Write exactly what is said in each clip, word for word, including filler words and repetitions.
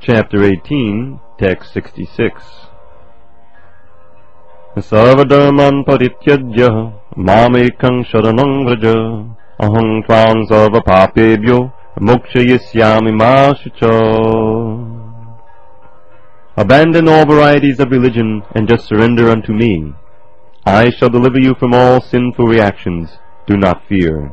chapter eighteen, text sixty-six. Sarvadharman parityajya mamekang sharanam vraja aham tvam sarva papebhyo mokshayisyami ma shucha. Abandon all varieties of religion and just surrender unto me. I shall deliver you from all sinful reactions. Do not fear.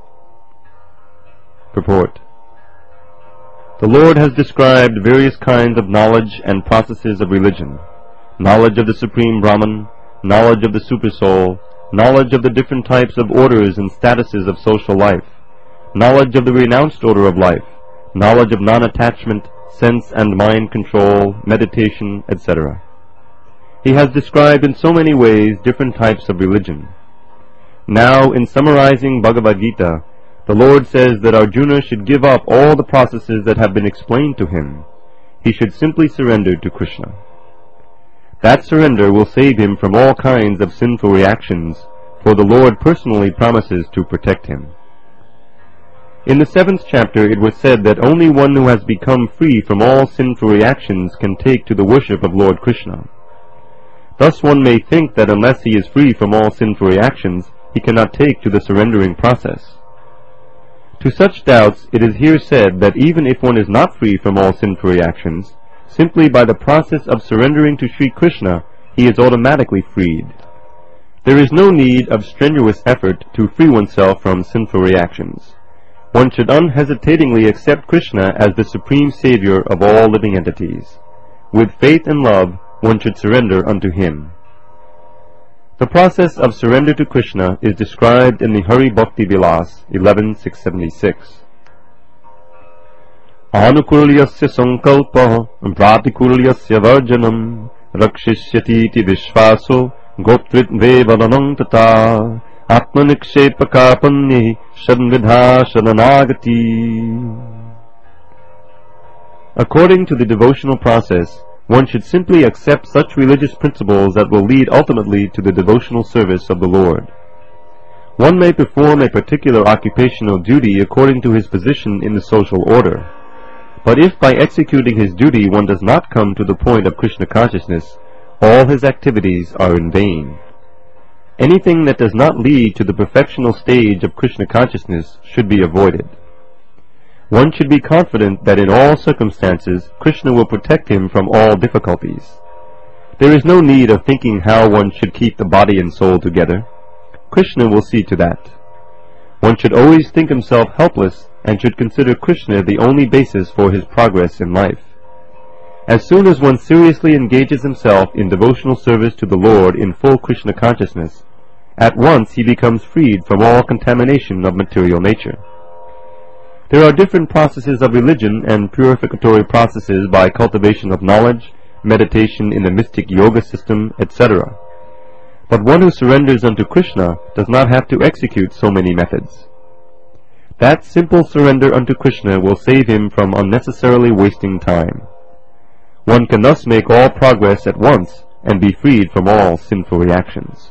Purport. The Lord has described various kinds of knowledge and processes of religion: knowledge of the Supreme Brahman, knowledge of the Supersoul, knowledge of the different types of orders and statuses of social life, knowledge of the renounced order of life, knowledge of non-attachment, sense and mind control, meditation, et cetera. He has described in so many ways different types of religion. Now, in summarizing Bhagavad Gita, the Lord says that Arjuna should give up all the processes that have been explained to him. He should simply surrender to Krishna. That surrender will save him from all kinds of sinful reactions, for the Lord personally promises to protect him. In the seventh chapter it was said that only one who has become free from all sinful reactions can take to the worship of Lord Krishna. Thus one may think that unless he is free from all sinful reactions, he cannot take to the surrendering process. To such doubts, it is here said that even if one is not free from all sinful reactions, simply by the process of surrendering to Sri Krishna, he is automatically freed. There is no need of strenuous effort to free oneself from sinful reactions. One should unhesitatingly accept Krishna as the supreme savior of all living entities. With faith and love, one should surrender unto him. The process of surrender to Krishna is described in the Hari Bhakti Vilas eleven six seventy-six. Anukulyasya sankalpa pratikulyasya varjanam rakshishyatiti vishvaso goptritve vadanam tata atmanikshepakapanyi shadvidha shadanagati. According to the devotional process, one should simply accept such religious principles that will lead ultimately to the devotional service of the Lord. One may perform a particular occupational duty according to his position in the social order. But if by executing his duty one does not come to the point of Krishna consciousness, all his activities are in vain. Anything that does not lead to the perfectional stage of Krishna consciousness should be avoided. One should be confident that in all circumstances Krishna will protect him from all difficulties. There is no need of thinking how one should keep the body and soul together. Krishna will see to that. One should always think himself helpless and should consider Krishna the only basis for his progress in life. As soon as one seriously engages himself in devotional service to the Lord in full Krishna consciousness, at once he becomes freed from all contamination of material nature. There are different processes of religion and purificatory processes by cultivation of knowledge, meditation in the mystic yoga system, et cetera. But one who surrenders unto Krishna does not have to execute so many methods. That simple surrender unto Krishna will save him from unnecessarily wasting time. One can thus make all progress at once and be freed from all sinful reactions.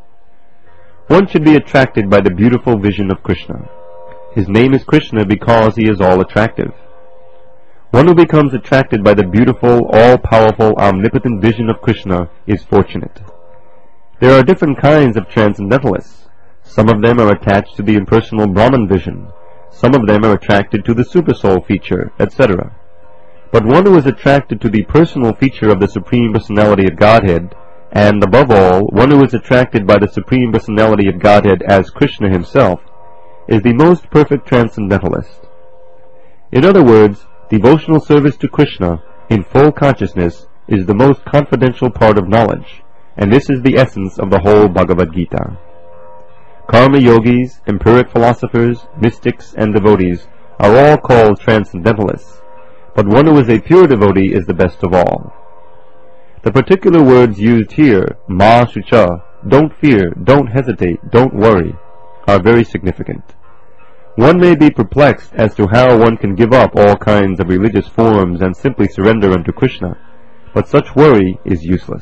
One should be attracted by the beautiful vision of Krishna. His name is Krishna because he is all attractive. One who becomes attracted by the beautiful, all-powerful, omnipotent vision of Krishna is fortunate. There are different kinds of transcendentalists. Some of them are attached to the impersonal Brahman vision. Some of them are attracted to the Supersoul feature, et cetera. But one who is attracted to the personal feature of the Supreme Personality of Godhead, and above all, one who is attracted by the Supreme Personality of Godhead as Krishna himself, is the most perfect transcendentalist. In other words, devotional service to Krishna in full consciousness is the most confidential part of knowledge, and this is the essence of the whole Bhagavad Gita. Karma yogis, empiric philosophers, mystics, and devotees are all called transcendentalists, but one who is a pure devotee is the best of all. The particular words used here, ma shucha, don't fear, don't hesitate, don't worry, are very significant. One may be perplexed as to how one can give up all kinds of religious forms and simply surrender unto Krishna, but such worry is useless.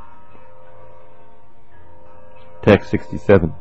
Text sixty-seven.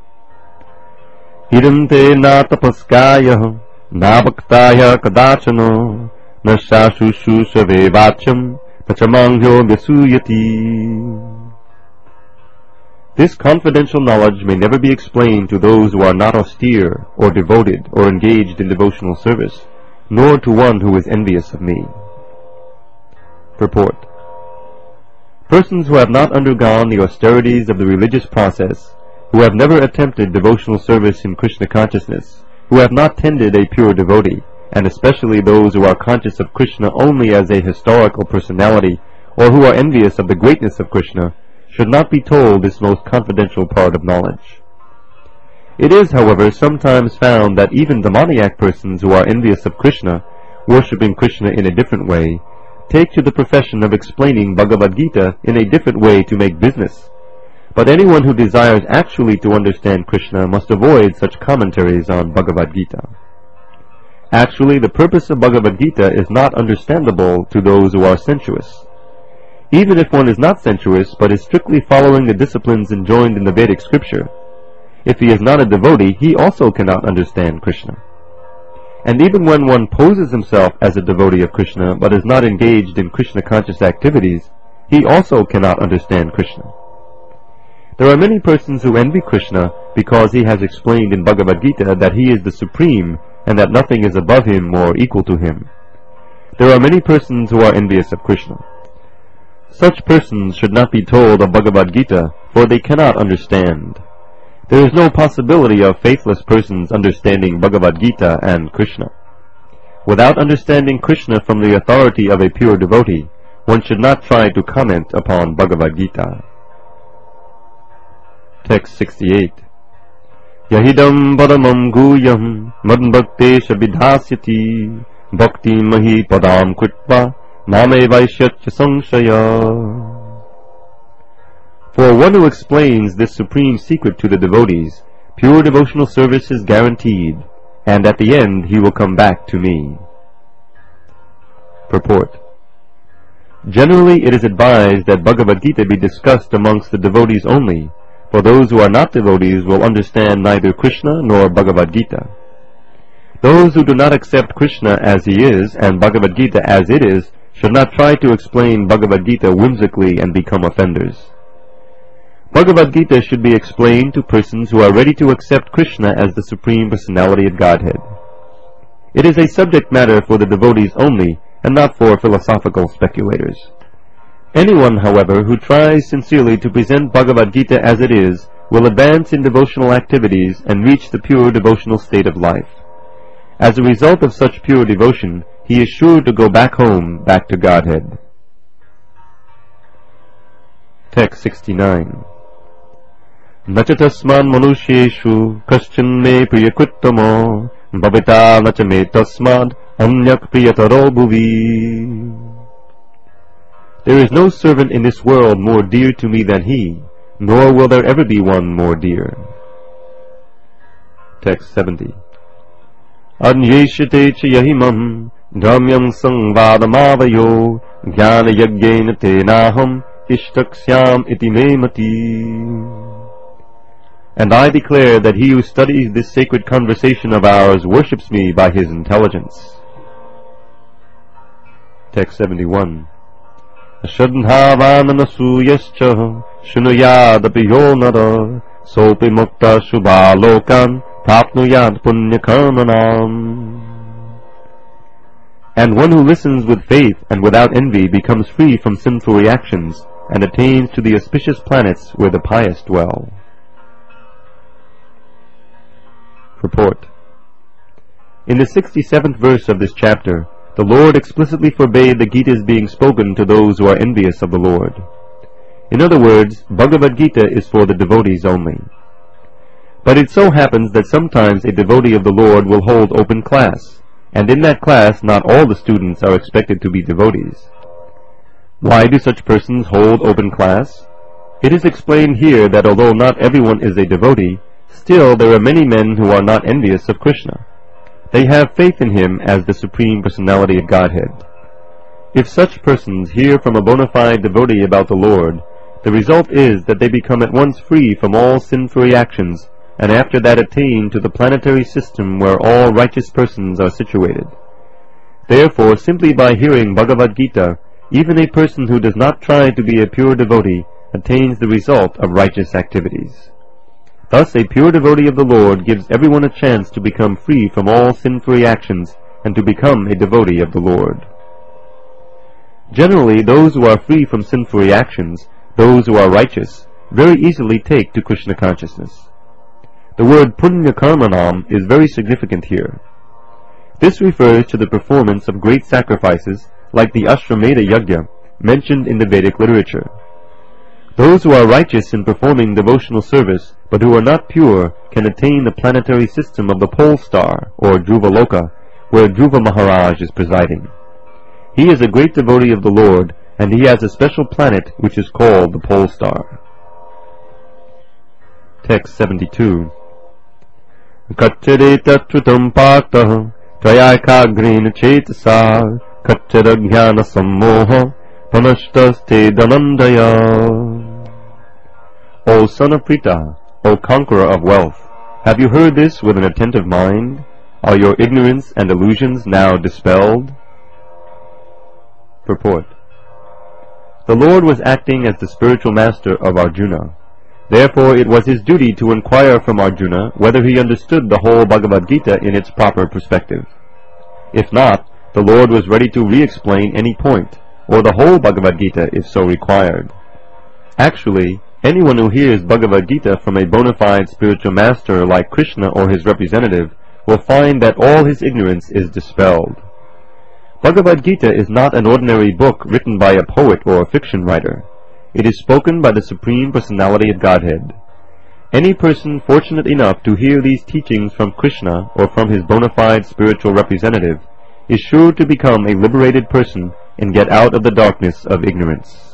Idam te na tapaskaya na bhaktaya kadachano na shashushu shave vacham pachamangyo vyasuyati. This confidential knowledge may never be explained to those who are not austere, or devoted, or engaged in devotional service, nor to one who is envious of me. Purport. Persons who have not undergone the austerities of the religious process, who have never attempted devotional service in Krishna consciousness, who have not tended a pure devotee, and especially those who are conscious of Krishna only as a historical personality, or who are envious of the greatness of Krishna, should not be told this most confidential part of knowledge. It is, however, sometimes found that even demoniac persons who are envious of Krishna, worshipping Krishna in a different way, take to the profession of explaining Bhagavad Gita in a different way to make business. But anyone who desires actually to understand Krishna must avoid such commentaries on Bhagavad Gita. Actually, the purpose of Bhagavad Gita is not understandable to those who are sensuous. Even if one is not sensuous, but is strictly following the disciplines enjoined in the Vedic scripture, if he is not a devotee, he also cannot understand Krishna. And even when one poses himself as a devotee of Krishna, but is not engaged in Krishna-conscious activities, he also cannot understand Krishna. There are many persons who envy Krishna because he has explained in Bhagavad Gita that he is the supreme and that nothing is above him or equal to him. There are many persons who are envious of Krishna. Such persons should not be told of Bhagavad Gita, for they cannot understand. There is no possibility of faithless persons understanding Bhagavad Gita and Krishna. Without understanding Krishna from the authority of a pure devotee, one should not try to comment upon Bhagavad Gita. Text sixty-eight. Yahidam padamam guyam madbhaktesha vidhasyati bhakti mahi padam kritva Name Vaishyatya Samshaya. For one who explains this supreme secret to the devotees, pure devotional service is guaranteed, and at the end he will come back to me. Purport. Generally it is advised that Bhagavad Gita be discussed amongst the devotees only, for those who are not devotees will understand neither Krishna nor Bhagavad Gita. Those who do not accept Krishna as he is, and Bhagavad Gita as it is, should not try to explain Bhagavad Gita whimsically and become offenders. Bhagavad Gita should be explained to persons who are ready to accept Krishna as the Supreme Personality of Godhead. It is a subject matter for the devotees only, and not for philosophical speculators. Anyone, however, who tries sincerely to present Bhagavad Gita as it is, will advance in devotional activities and reach the pure devotional state of life. As a result of such pure devotion, he is sure to go back home, back to Godhead. Text sixty-nine. Nacha tasman manusheshu kaschan me priyakrittamo bhavita nacha me tasmad anyak priyataro bhuvi. There is no servant in this world more dear to me than he, nor will there ever be one more dear. Text seventy. Anyeshate cha yahimam dhamyam sangvadamavayo jnana yagyena tenaham ishtaksyam iti me mati. And I declare that he who studies this sacred conversation of ours worships me by his intelligence. Text seventy-one. Ashadhavananasuyascha shunuyadapi yonara sopi mukta shubhalokan prapnuyad punyakarmanam. And one who listens with faith and without envy becomes free from sinful reactions and attains to the auspicious planets where the pious dwell. Purport. In the sixty-seventh verse of this chapter, the Lord explicitly forbade the Gita's being spoken to those who are envious of the Lord. In other words, Bhagavad Gita is for the devotees only. But it so happens that sometimes a devotee of the Lord will hold open class, and in that class not all the students are expected to be devotees. Why do such persons hold open class? It is explained here that although not everyone is a devotee, still there are many men who are not envious of Krishna. They have faith in him as the Supreme Personality of Godhead. If such persons hear from a bona fide devotee about the Lord, the result is that they become at once free from all sinful reactions, and after that attain to the planetary system where all righteous persons are situated. Therefore, simply by hearing Bhagavad Gita, even a person who does not try to be a pure devotee attains the result of righteous activities. Thus, a pure devotee of the Lord gives everyone a chance to become free from all sin-free actions and to become a devotee of the Lord. Generally, those who are free from sin-free actions, those who are righteous, very easily take to Krishna consciousness. The word punya karmanam is very significant here. This refers to the performance of great sacrifices like the Ashwamedha Yajna mentioned in the Vedic literature. Those who are righteous in performing devotional service but who are not pure can attain the planetary system of the pole star, or Dhruva Loka, where Dhruva Maharaj is presiding. He is a great devotee of the Lord, and he has a special planet which is called the pole star. Text seventy-two. Kacchade tatrutam partah tvayakagrina chetasa kacchada jnana sammoha panashtaste danandaya. O son of Pritha, O conqueror of wealth, have you heard this with an attentive mind? Are your ignorance and illusions now dispelled? Purport. The Lord was acting as the spiritual master of Arjuna. Therefore it was his duty to inquire from Arjuna whether he understood the whole Bhagavad Gita in its proper perspective. If not, the Lord was ready to re-explain any point, or the whole Bhagavad Gita if so required. Actually, anyone who hears Bhagavad Gita from a bona fide spiritual master like Krishna or his representative will find that all his ignorance is dispelled. Bhagavad Gita is not an ordinary book written by a poet or a fiction writer. It is spoken by the Supreme Personality of Godhead. Any person fortunate enough to hear these teachings from Krishna or from his bona fide spiritual representative is sure to become a liberated person and get out of the darkness of ignorance.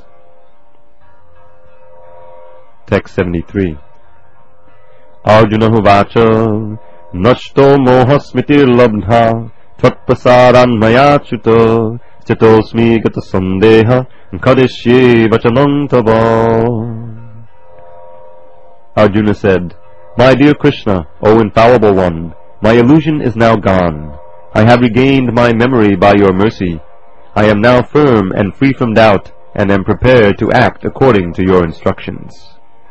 Text seventy-three. Arjuna Huvacha Nashto Moha Smitir Labdha Tvatpasaran Mayachuta Chetosmi Gata Sandeha Kadishye Vachanam Tava. Arjuna said, My dear Krishna, O infallible one, my illusion is now gone. I have regained my memory by your mercy. I am now firm and free from doubt, and am prepared to act according to your instructions.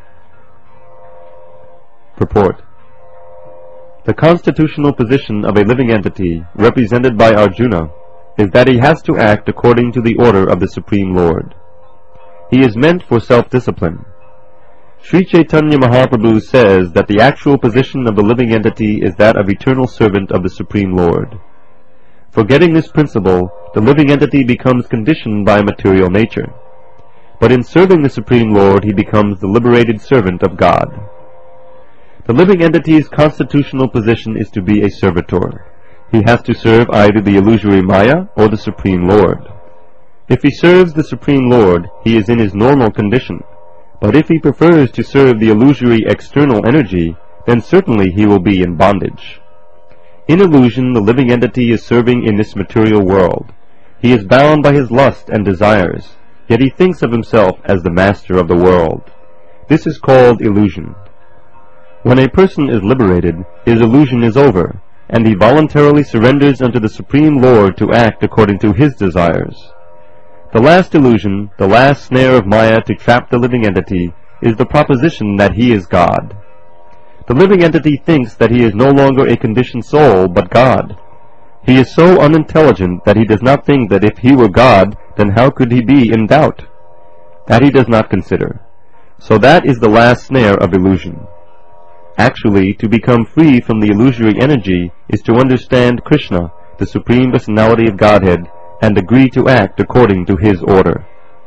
Purport. The constitutional position of a living entity, represented by Arjuna, is that he has to act according to the order of the Supreme Lord. He is meant for self-discipline. Sri Chaitanya Mahaprabhu says that the actual position of the living entity is that of eternal servant of the Supreme Lord. Forgetting this principle, the living entity becomes conditioned by material nature. But in serving the Supreme Lord, he becomes the liberated servant of God. The living entity's constitutional position is to be a servitor. He has to serve either the illusory Maya or the Supreme Lord. If he serves the Supreme Lord, he is in his normal condition. But if he prefers to serve the illusory external energy, then certainly he will be in bondage. In illusion, the living entity is serving in this material world. He is bound by his lust and desires, yet he thinks of himself as the master of the world. This is called illusion. When a person is liberated, his illusion is over, and he voluntarily surrenders unto the Supreme Lord to act according to his desires. The last illusion, the last snare of Maya to trap the living entity, is the proposition that he is God. The living entity thinks that he is no longer a conditioned soul, but God. He is so unintelligent that he does not think that if he were God, then how could he be in doubt? That he does not consider. So that is the last snare of illusion. Actually, to become free from the illusory energy is to understand Krishna, the Supreme Personality of Godhead, and agree to act according to his order.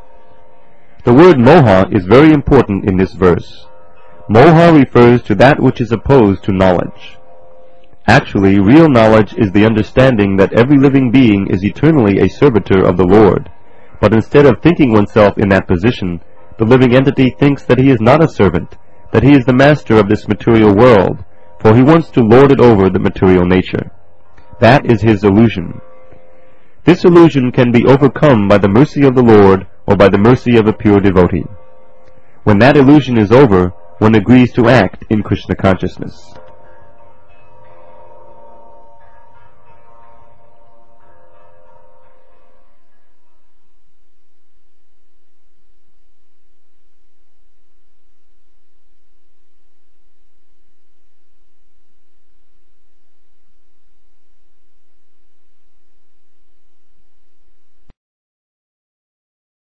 The word moha is very important in this verse. Moha refers to that which is opposed to knowledge. Actually, real knowledge is the understanding that every living being is eternally a servitor of the Lord. But instead of thinking oneself in that position, the living entity thinks that he is not a servant, that he is the master of this material world, for he wants to lord it over the material nature. That is his illusion. This illusion can be overcome by the mercy of the Lord or by the mercy of a pure devotee. When that illusion is over, one agrees to act in Krishna consciousness.